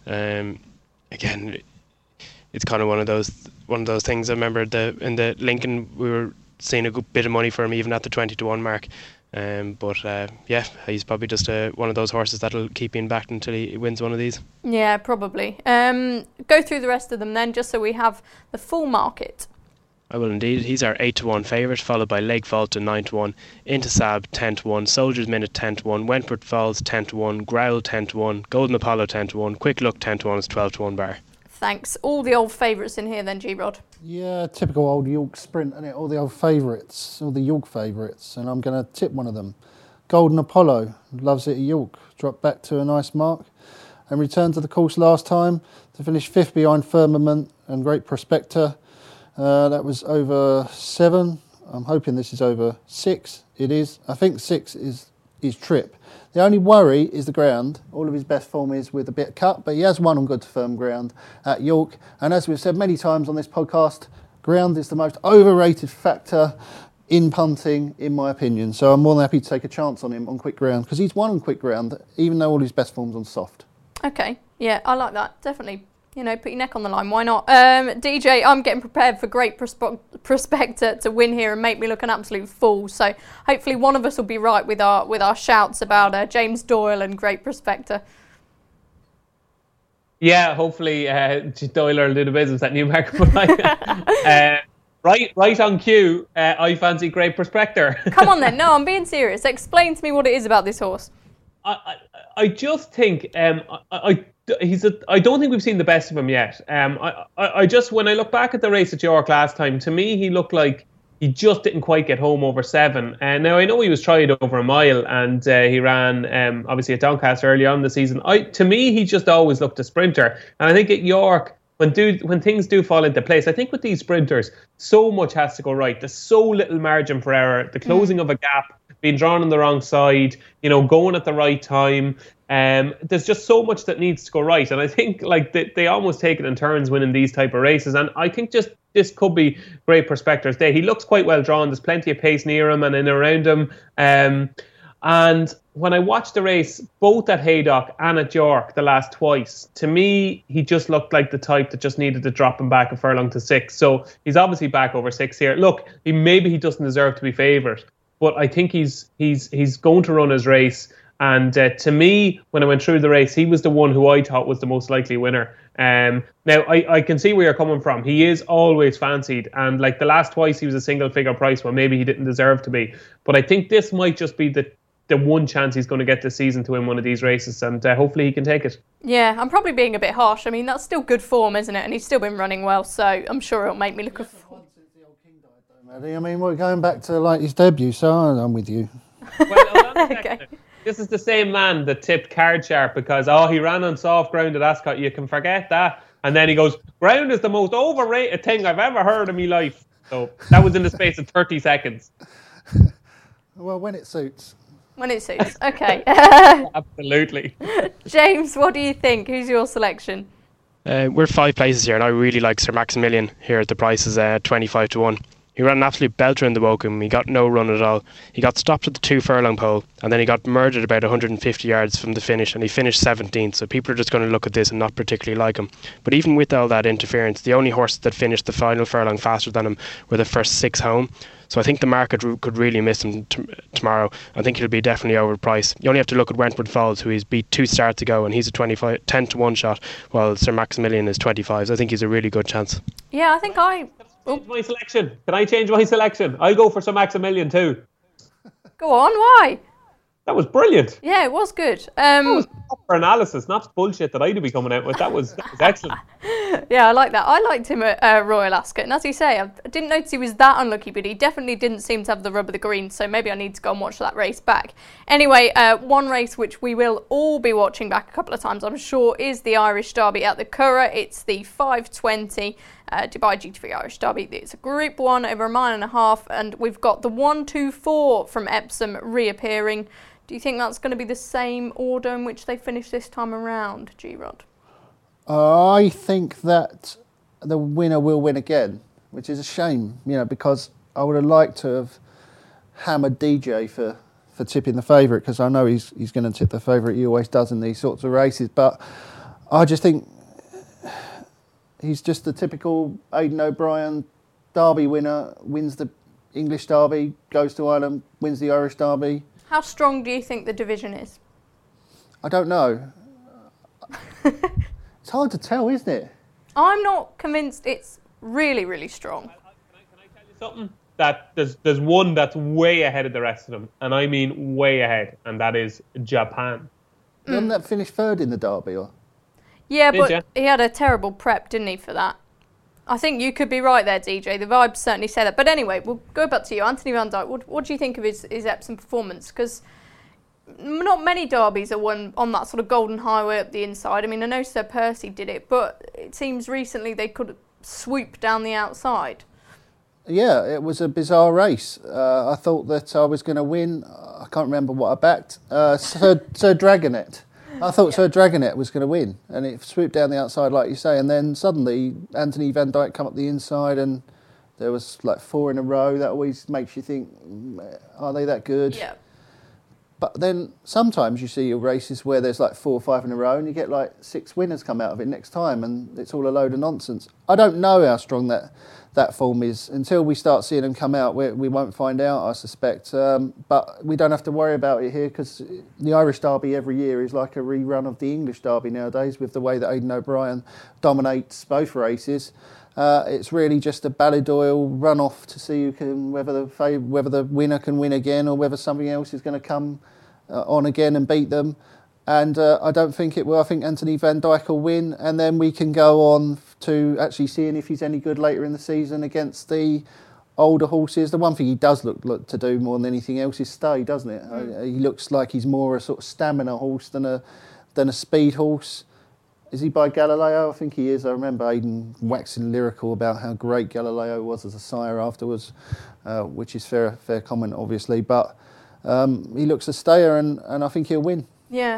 Again, it's kind of one of those things. I remember in the Lincoln we were seeing a good bit of money for him even at the 20-1 mark. But he's probably just one of those horses that'll keep being backed until he wins one of these. Yeah, probably. Go through the rest of them then, just so we have the full market. I will indeed. He's our 8-1 favourite, followed by Lake Vault at 9-1, Intisab 10-1, Soldier's Minute 10-1, Wentworth Falls 10-1, Growl 10-1, Golden Apollo 10-1, Quick Look 10-1 is 12-1 bar. Thanks. All the old favourites in here then, G-Rod. Yeah, typical old York sprint, isn't it? All the old favourites, all the York favourites, and I'm going to tip one of them. Golden Apollo, loves it at York, dropped back to a nice mark and returned to the course last time to finish 5th behind Firmament and Great Prospector. That was over 7. I'm hoping this is over 6. It is. I think 6 is his trip. The only worry is the ground. All of his best form is with a bit of cut, but he has won on good firm ground at York. And as we've said many times on this podcast, ground is the most overrated factor in punting, in my opinion. So I'm more than happy to take a chance on him on quick ground, because he's won on quick ground, even though all his best form's on soft. Okay, yeah, I like that. Definitely. You know, put your neck on the line, why not? DJ, I'm getting prepared for Great Prospector to win here and make me look an absolute fool. So hopefully one of us will be right with our shouts about James Doyle and Great Prospector. Yeah, hopefully Doyle will do the business at Newmarket. Right on cue, I fancy Great Prospector. Come on then, no, I'm being serious. Explain to me what it is about this horse. I just think I don't think we've seen the best of him yet. I just, when I look back at the race at York last time, to me he looked like he just didn't quite get home over 7. Now I know he was tried over a mile, and he ran obviously at Doncaster early on in the season. To me he just always looked a sprinter, and I think at York, when things do fall into place, I think with these sprinters, so much has to go right. There's so little margin for error. The closing of a gap, being drawn on the wrong side, going at the right time. There's just so much that needs to go right, and I think they almost take it in turns winning these type of races. And I think just this could be Great Prospector's day. He looks quite well drawn. There's plenty of pace near him and in around him. And when I watched the race, both at Haydock and at York the last twice, to me, he just looked like the type that just needed to drop him back a furlong to 6. So he's obviously back over 6 here. Look, maybe he doesn't deserve to be favourite, but I think he's going to run his race. And to me, when I went through the race, he was the one who I thought was the most likely winner. Now, I can see where you're coming from. He is always fancied. And like the last twice, he was a single figure price where maybe he didn't deserve to be. But I think this might just be the one chance he's going to get this season to win one of these races, and hopefully he can take it. Yeah, I'm probably being a bit harsh. I mean, that's still good form, isn't it? And he's still been running well, so I'm sure it'll make me look a fool. I mean, we're going back to like his debut, so I'm with you. Well, hold on a Okay. second. This is the same man that tipped Card Sharp because, he ran on soft ground at Ascot. You can forget that. And then he goes, ground is the most overrated thing I've ever heard in my life. So that was in the space of 30 seconds. Well, when it suits. When it suits. Okay. Absolutely. James, what do you think? Who's your selection? We're 5 places here, and I really like Sir Maximilian here at the prices 25 to 1. He ran an absolute belter in the Woking. He got no run at all. He got stopped at the 2 furlong pole, and then he got murdered about 150 yards from the finish, and he finished 17th. So people are just going to look at this and not particularly like him. But even with all that interference, the only horses that finished the final furlong faster than him were the first 6 home. So I think the market could really miss him tomorrow. I think he'll be definitely overpriced. You only have to look at Wentworth Falls, who he's beat 2 starts ago, and he's a 10 to 1 shot, while Sir Maximilian is 25. So I think he's a really good chance. Yeah, I think My selection. Can I change my selection? I'll go for Sir Maximilian too. Go on, why? That was brilliant. Yeah, it was good. That was proper analysis, not bullshit that I'd be coming out with. That was excellent. Yeah, I like that. I liked him at Royal Ascot, and as you say, I didn't notice he was that unlucky, but he definitely didn't seem to have the rub of the green, so maybe I need to go and watch that race back. Anyway, one race which we will all be watching back a couple of times, I'm sure, is the Irish Derby at the Curragh. It's the 5:20 Dubai GT3 Irish Derby. It's a Group 1 over a mile and a half, and we've got the 1-2-4 from Epsom reappearing. Do you think that's going to be the same order in which they finish this time around, G-Rod? I think that the winner will win again, which is a shame, because I would have liked to have hammered DJ for tipping the favourite, because I know he's going to tip the favourite. He always does in these sorts of races, but I just think he's just the typical Aidan O'Brien Derby winner, wins the English Derby, goes to Ireland, wins the Irish Derby. How strong do you think the division is? I don't know. It's hard to tell, isn't it? I'm not convinced it's really, really strong. Can I tell you something? That there's one that's way ahead of the rest of them, and I mean way ahead, and that is Japan. Didn't that finish third in the Derby? Or? Yeah, but he had a terrible prep, didn't he, for that? I think you could be right there, DJ. The vibes certainly say that. But anyway, we'll go back to you. Anthony Van Dyck, what do you think of his Epsom performance? Because not many derbies are won on that sort of golden highway up the inside. I mean, I know Sir Percy did it, but it seems recently they could swoop down the outside. Yeah, it was a bizarre race. I thought that I was going to win. I can't remember what I backed. Sir Dragonet. I thought Sir Dragonet was going to win, and it swooped down the outside, like you say, and then suddenly Anthony Van Dyck come up the inside, and there was like 4 in a row. That always makes you think, are they that good? Yeah. But then sometimes you see your races where there's like 4 or 5 in a row, and you get like 6 winners come out of it next time, and it's all a load of nonsense. I don't know how strong that form is. Until we start seeing them come out, we won't find out, I suspect. But we don't have to worry about it here, because the Irish Derby every year is like a rerun of the English Derby nowadays, with the way that Aidan O'Brien dominates both races. It's really just a Ballydoyle run-off to see whether the winner can win again, or whether something else is going to come on again and beat them. And I don't think it will. I think Anthony Van Dyck will win, and then we can go on to actually seeing if he's any good later in the season against the older horses. The one thing he does look to do more than anything else is stay, doesn't it? He looks like he's more a sort of stamina horse than a speed horse. Is he by Galileo? I think he is. I remember Aidan waxing lyrical about how great Galileo was as a sire afterwards, which is fair comment, obviously. But he looks a stayer, and I think he'll win. Yeah.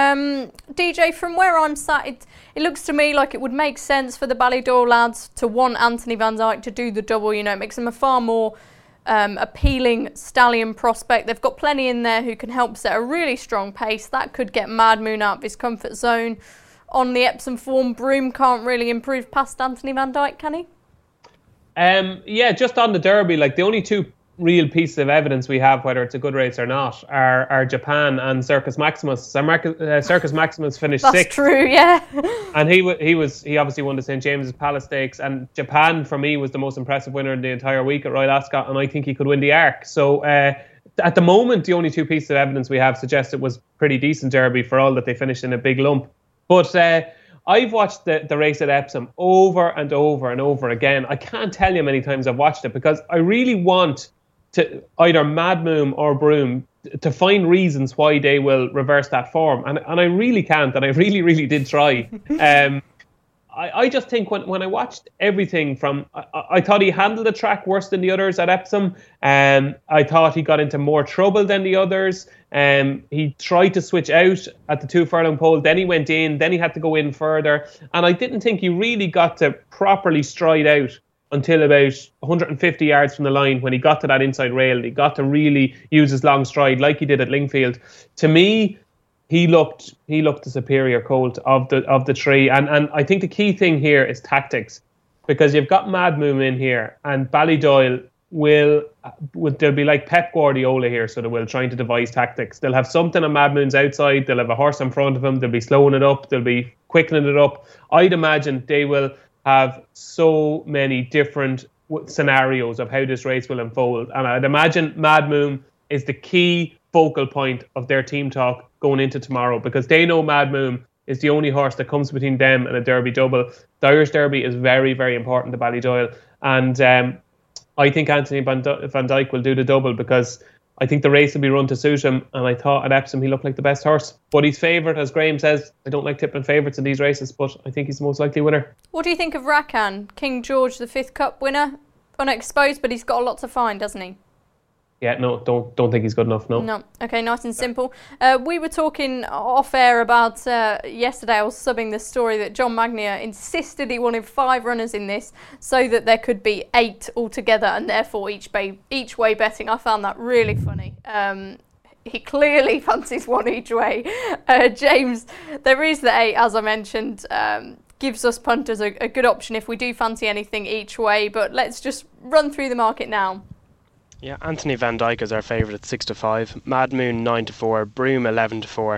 DJ, from where I'm sat, it looks to me like it would make sense for the Ballydoyle lads to want Anthony Van Dyck to do the double. It makes them a far more appealing stallion prospect. They've got plenty in there who can help set a really strong pace. That could get Mad Moon out of his comfort zone. On the Epsom form, Broome can't really improve past Anthony Van Dyck, can he? Yeah, just on the Derby, like the only two real pieces of evidence we have, whether it's a good race or not, are Japan and Circus Maximus. Circus Maximus finished That's sixth. true, yeah. And he obviously won the St. James's Palace Stakes, and Japan for me was the most impressive winner in the entire week at Royal Ascot, and I think he could win the Arc. So at the moment, the only two pieces of evidence we have suggest it was pretty decent Derby for all that they finished in a big lump. But I've watched the race at Epsom over and over and over again. I can't tell you how many times I've watched it, because I really want to either Madmoom or Broome to find reasons why they will reverse that form. And I really can't, and I really, really did try. I just think when I watched everything from... I thought he handled the track worse than the others at Epsom. I thought he got into more trouble than the others. He tried to switch out at the 2 furlong pole, then he went in, then he had to go in further. And I didn't think he really got to properly stride out until about 150 yards from the line, when he got to that inside rail. He got to really use his long stride like he did at Lingfield. To me, he looked the superior colt of the three. And I think the key thing here is tactics, because you've got Madmoom in here, and Ballydoyle they'll be like Pep Guardiola here, so they will, trying to devise tactics. They'll have something on Madmoom's outside, they'll have a horse in front of him, they'll be slowing it up, they'll be quickening it up. I'd imagine they will have so many different scenarios of how this race will unfold, and I'd imagine Madmoom is the key focal point of their team talk going into tomorrow, because they know Madmoom is the only horse that comes between them and a Derby double. The Irish Derby is very, very important to Ballydoyle, and I think Anthony Van Dyke will do the double, because I think the race will be run to suit him, and I thought at Epsom he looked like the best horse. But he's favoured, as Graham says. I don't like tipping favourites in these races, but I think he's the most likely winner. What do you think of Rakan, King George the 5th Cup winner? Unexposed, but he's got a lot to find, doesn't he? Yeah, no, don't think he's good enough, no. No, okay, nice and simple. We were talking off air about, yesterday I was subbing the story that John Magnier insisted he wanted 5 runners in this, so that there could be 8 altogether, and therefore each way betting. I found that really funny. He clearly fancies one each way. James, there is the 8, as I mentioned, gives us punters a good option if we do fancy anything each way, but let's just run through the market now. Yeah, Anthony Van Dyke is our favourite at 6-5, Madmoom 9-4, Broome 11-4,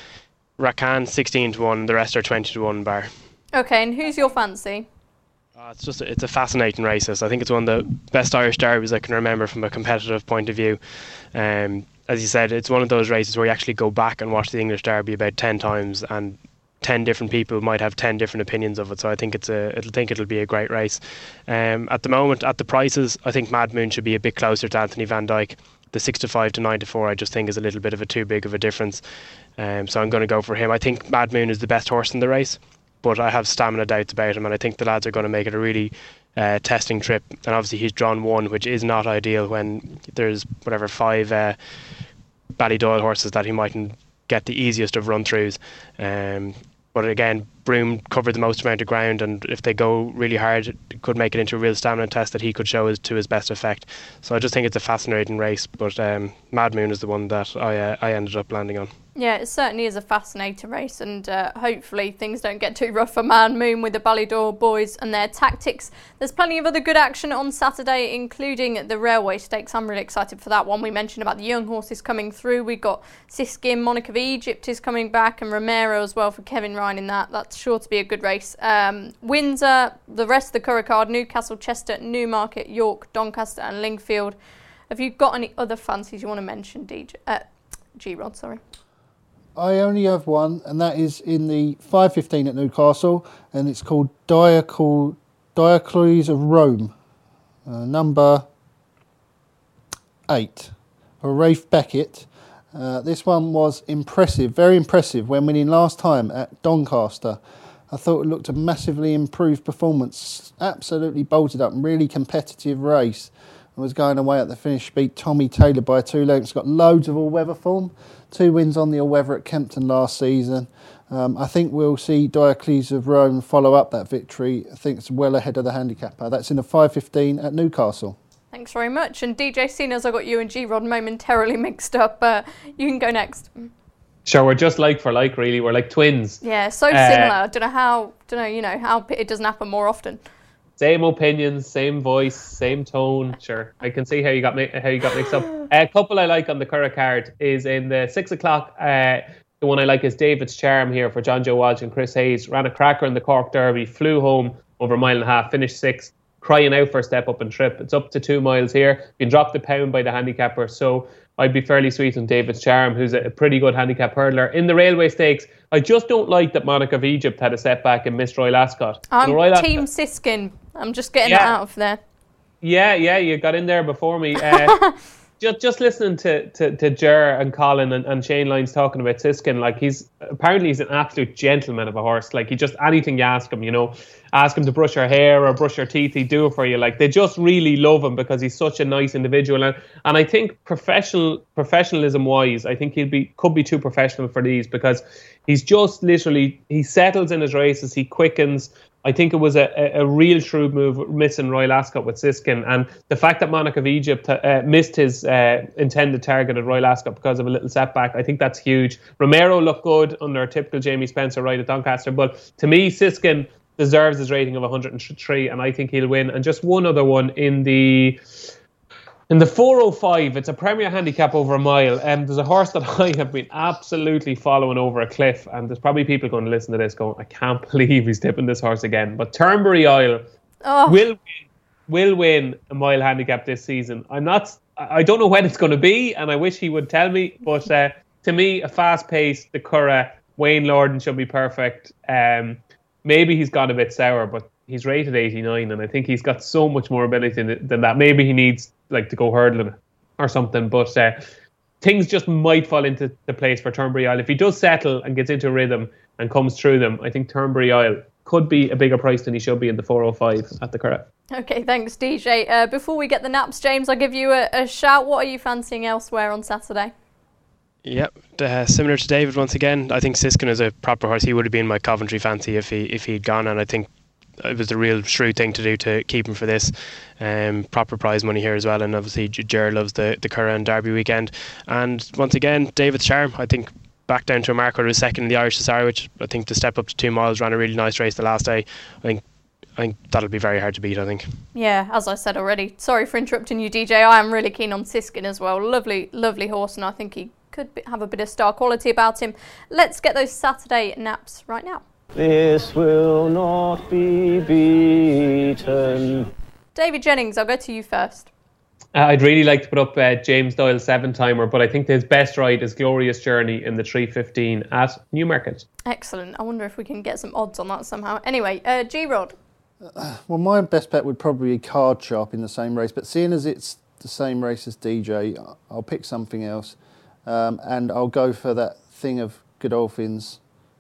Rakan 16-1, the rest are 20-1 bar. Okay, and who's your fancy? It's a fascinating race. I think it's one of the best Irish derbies I can remember from a competitive point of view. As you said, it's one of those races where you actually go back and watch the English Derby about 10 times, and 10 different people might have 10 different opinions of it. So I think it'll be a great race. At the moment, at the prices, I think Madmoom should be a bit closer to Anthony Van Dyke. The 6-5 to 9-4, I just think is a little bit of a too big of a difference. So I'm going to go for him. I think Madmoom is the best horse in the race, but I have stamina doubts about him, and I think the lads are going to make it a really testing trip. And obviously he's drawn 1, which is not ideal when there's 5 Ballydoyle horses that he mightn't get the easiest of run-throughs. But again, Broome covered the most amount of ground, and if they go really hard, it could make it into a real stamina test that he could show to his best effect. So I just think it's a fascinating race, but Madmoom is the one that I ended up landing on. Yeah, it certainly is a fascinating race, and hopefully things don't get too rough for Madmoom with the Ballydoyle boys and their tactics. There's plenty of other good action on Saturday, including the Railway Stakes. I'm really excited for that one. We mentioned about the young horses coming through. We've got Siskin, Monarch of Egypt is coming back, and Romero as well for Kevin Ryan in that. That's sure to be a good race. Windsor, the rest of the Curragh card, Newcastle, Chester, Newmarket, York, Doncaster and Lingfield. Have you got any other fancies you want to mention, G-Rod, sorry? I only have one, and that is in the 5:15 at Newcastle, and it's called Diocles of Rome, number 8, for Rafe Beckett. This one was impressive, very impressive, when winning last time at Doncaster. I thought it looked a massively improved performance, absolutely bolted up, really competitive race. And was going away at the finish, beat Tommy Taylor by 2 lengths, got loads of all-weather form, 2 wins on the all-weather at Kempton last season. I think we'll see Diocles of Rome follow up that victory. I think it's well ahead of the handicapper. That's in the 5:15 at Newcastle. Thanks very much. And DJ, seeing as I got you and G-Rod momentarily mixed up, you can go next. Sure, we're just like for like, really. We're like twins. Yeah, so similar. Don't know how it doesn't happen more often. Same opinions, same voice, same tone. Sure, I can see how you got mixed up. A couple I like on the Curragh card is in the 6 o'clock. The one I like is David's Charm here for John Joe Walsh and Chris Hayes. Ran a cracker in the Cork Derby, flew home over a mile and a half, finished 6th, crying out for a step up and trip. It's up to 2 miles here. Been dropped a pound by the handicapper, so I'd be fairly sweet on David's Charm, who's a pretty good handicap hurdler. In the Railway Stakes, I just don't like that Monarch of Egypt had a setback and missed Royal Ascot. Team Siskin. I'm just getting that out of there. Yeah, you got in there before me. Just listening to Ger and Colin and Shane Lyons talking about Siskin, like he's an absolute gentleman of a horse. Like he just, anything you ask him, ask him to brush your hair or brush your teeth, he'd do it for you. Like they just really love him because he's such a nice individual. And I think professionalism wise, I think could be too professional for these, because he's just literally, he settles in his races, he quickens. I think it was a real shrewd move missing Royal Ascot with Siskin, and the fact that Monarch of Egypt missed his intended target at Royal Ascot because of a little setback, I think that's huge. Romero looked good under a typical Jamie Spencer ride at Doncaster, but to me Siskin deserves his rating of 103, and I think he'll win. And just one other one in the 405, it's a Premier Handicap over a mile. There's a horse that I have been absolutely following over a cliff, and there's probably people going to listen to this going, I can't believe he's tipping this horse again. But Turnberry Isle will win a mile handicap this season. I don't know when it's going to be, and I wish he would tell me. But to me, a fast pace, the Curragh, Wayne Lorden should be perfect. Maybe he's gone a bit sour, but he's rated 89, and I think he's got so much more ability than that. Maybe he needs to go hurdling or something, but things just might fall into the place for Turnberry Isle. If he does settle and gets into rhythm and comes through them, I think Turnberry Isle could be a bigger price than he should be in the 405 at the Curragh. Okay, thanks DJ. Before we get the naps, James, I'll give you a shout. What are you fancying elsewhere on Saturday? Yep, similar to David once again. I think Siskin is a proper horse. He would have been my Coventry fancy if he'd gone, and I think it was the real shrewd thing to do to keep him for this. Proper prize money here as well, and obviously Ger loves the Curragh and Derby weekend. And once again, David's Charm, I think back down to a mark where he was second in the Irish Desire, which I think to step up to 2 miles, ran a really nice race the last day. I think that'll be very hard to beat, I think. Yeah, as I said already, sorry for interrupting you DJ, I am really keen on Siskin as well. Lovely horse, and I think he could have a bit of star quality about him. Let's get those Saturday naps right now. This will not be beaten. David Jennings, I'll go to you first. I'd really like to put up James Doyle 7-timer, but I think his best ride is Glorious Journey in the 3:15 at Newmarket. Excellent. I wonder if we can get some odds on that somehow. Anyway, G-Rod. Well, my best bet would probably be Card Sharp in the same race, but seeing as it's the same race as DJ, I'll pick something else, and I'll go for that thing of Godolphin's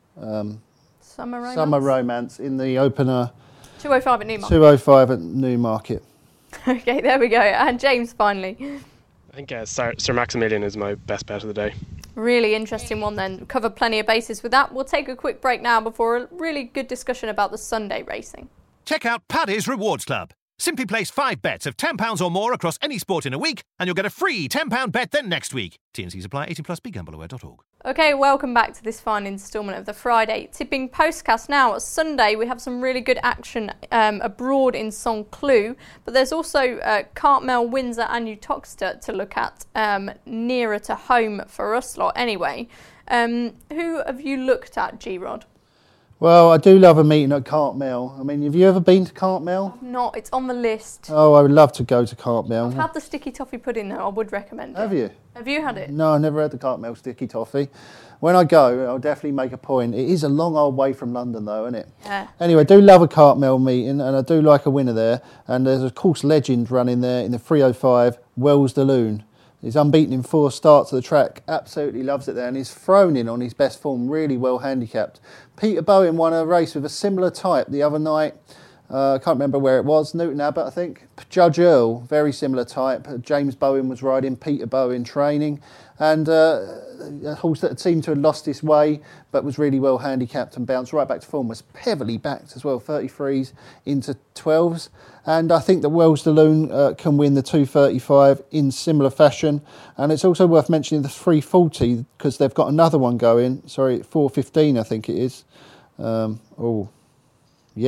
Summer Romance in the opener. 205 at Newmarket. 205 at Newmarket. Okay, there we go. And James, finally. I think Sir Maximilian is my best bet of the day. Really interesting one then. Covered plenty of bases with that. We'll take a quick break now before a really good discussion about the Sunday racing. Check out Paddy's Rewards Club. Simply place 5 bets of £10 or more across any sport in a week, and you'll get a free £10 bet then next week. T&Cs apply. 18+. BeGambleAware.org. Okay, welcome back to this fine instalment of the Friday Tipping Postcast. Now, Sunday, we have some really good action abroad in Saint-Cloud, but there's also Cartmel, Windsor and Uttoxeter to look at nearer to home for us lot anyway. Who have you looked at, G-Rod? Well, I do love a meeting at Cartmel. I mean, have you ever been to Cartmel? Not. It's on the list. Oh, I would love to go to Cartmel. I've had the sticky toffee pudding though. I would recommend it. Have you? Have you had it? No, I never had the Cartmel sticky toffee. When I go, I'll definitely make a point. It is a long old way from London though, isn't it? Yeah. Anyway, I do love a Cartmel meeting, and I do like a winner there. And there's of course legend running there in the 305, Wells de Lune. He's unbeaten in 4 starts of the track, absolutely loves it there, and he's thrown in on his best form, really well handicapped. Peter Bowen won a race with a similar type the other night. I can't remember where it was, Newton Abbott I think. Judge Earl, very similar type. James Bowen was riding, Peter Bowen training, and a horse that seemed to have lost his way but was really well handicapped and bounced right back to form, was heavily backed as well, 33s into 12s. And I think that Wells de Lune can win the 235 in similar fashion. And it's also worth mentioning the 340 because they've got another one going. Sorry, 415 I think it is. Yes,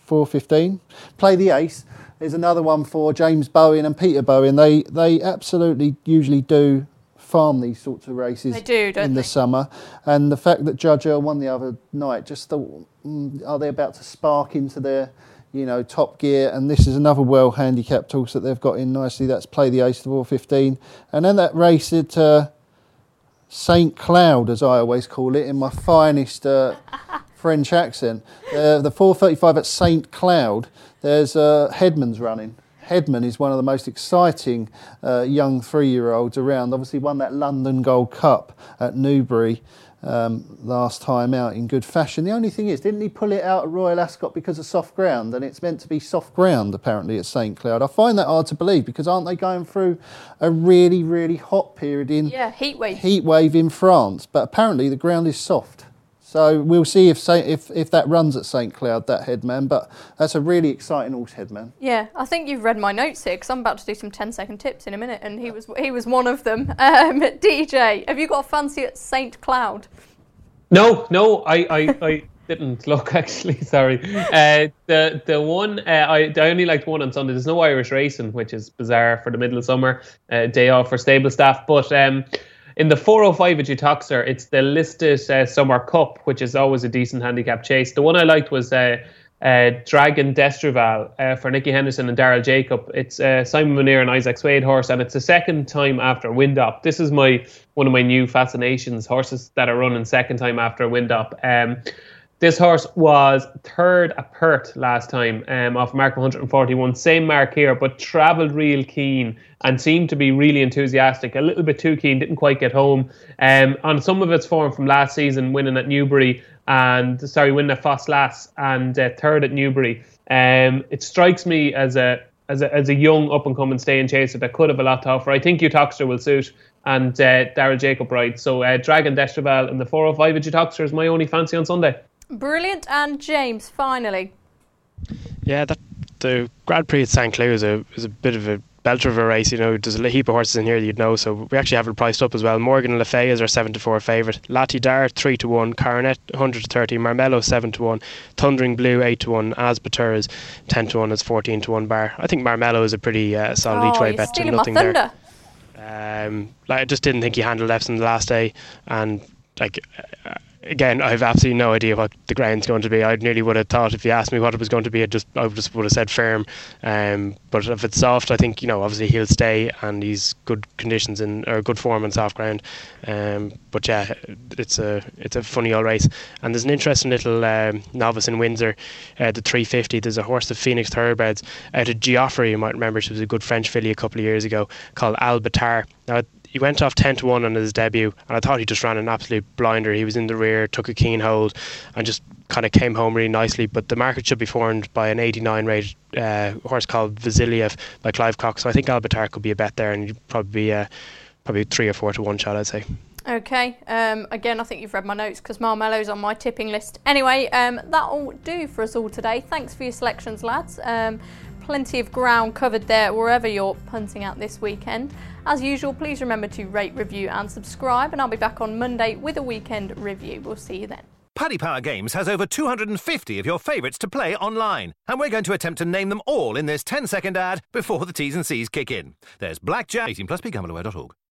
4.15. Play the Ace. There's another one for James Bowen and Peter Bowen. They absolutely usually do farm these sorts of races. They do, don't in the summer. And the fact that Judge Earl won the other night, just are they about to spark into their, top gear? And this is another well-handicapped horse that they've got in nicely. That's Play the Ace to 4.15. And then that race at St Cloud, as I always call it, in my finest French accent. The 4.35 at St Cloud, there's Headman's running. Headman is one of the most exciting young 3-year-olds around. Obviously won that London Gold Cup at Newbury last time out in good fashion. The only thing is, didn't he pull it out at Royal Ascot because of soft ground? And it's meant to be soft ground, apparently, at St Cloud. I find that hard to believe, because aren't they going through a really, really hot period heat wave. Heat wave in France? But apparently the ground is soft. So we'll see if that runs at St Cloud, that Headman. But that's a really exciting horse, Headman. Yeah, I think you've read my notes here, because I'm about to do some 10-second tips in a minute, and he was one of them. DJ, have you got a fancy at St Cloud? No, I didn't look, actually. Sorry. The one I only liked one on Sunday. There's no Irish racing, which is bizarre for the middle of summer, day off for stable staff. But in the 4.05 at Uttoxeter, it's the listed Summer Cup, which is always a decent handicap chase. The one I liked was Dragon d'Estrival for Nicky Henderson and Daryl Jacob. It's Simon Munir and Isaac Swade horse, and it's the second time after wind up. This is one of my new fascinations, horses that are running second time after wind up. This horse was third at Perth last time, off mark 141. Same mark here, but travelled real keen and seemed to be really enthusiastic. A little bit too keen, didn't quite get home. On some of its form from last season, winning at Newbury winning at Foss Lass and third at Newbury. It strikes me as a young up and coming staying chaser that could have a lot to offer. I think Uttoxeter will suit, and Daryl Jacob rides. So Dragon d'Estrival in the 4.05 at Uttoxeter is my only fancy on Sunday. Brilliant. And James, finally. Yeah, the Grand Prix at St Cloud is a bit of a belter of a race. There's a heap of horses in here that you'd know, so we actually have it priced up as well. Morgan Le Fay is our 7-4 favourite. Lati Dar 3-1, Coronet 100-30, Marmello 7-1, Thundering Blue 8-1, Asbatur is 10-1, is 14-1 bar. I think Marmello is a pretty solid each way bet. Stealing my thunder. I just didn't think he handled Epsom the last day, and again, I have absolutely no idea what the ground's going to be. I nearly would have thought, if you asked me what it was going to be, I just would have said firm. But if it's soft, I think obviously he'll stay, and he's good conditions or good form on soft ground. But yeah, it's a funny old race. And there's an interesting little novice in Windsor, the 350. There's a horse, the Phoenix Thoroughbreds, out of Geoffrey. You might remember, she was a good French filly a couple of years ago, called Albatar. Now, he went off 10-1 on his debut, and I thought he just ran an absolute blinder. He was in the rear, took a keen hold, and just kind of came home really nicely. But the market should be formed by an 89 rated horse called Vasiliev by Clive Cox. So I think Albatar could be a bet there, and you'd probably be 3 or 4 to 1 shot, I'd say. Okay, again, I think you've read my notes, because Marmello's on my tipping list. Anyway, that'll do for us all today. Thanks for your selections, lads. Plenty of ground covered there wherever you're punting out this weekend. As usual, please remember to rate, review and subscribe, and I'll be back on Monday with a weekend review. We'll see you then. Paddy Power Games has over 250 of your favourites to play online, and we're going to attempt to name them all in this 10-second ad before the T's and C's kick in. There's Blackjack, 18+, begambleaware.org.